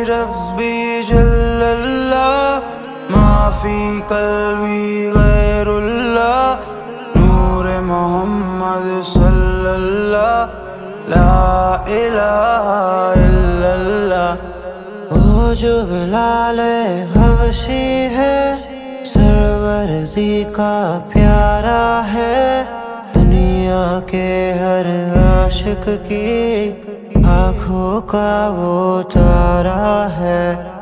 रब्बी जल्लल्लाह, माफी कल्बी गैरुल्लाह, नूरे मोहम्मद सल्लल्लाह, ला इलाहा इल्लल्लाह। वो जो बिलाले हबशी है, सरवर्दी का प्यारा है, दुनिया के हर आशिक की आँखों का वो तारा है।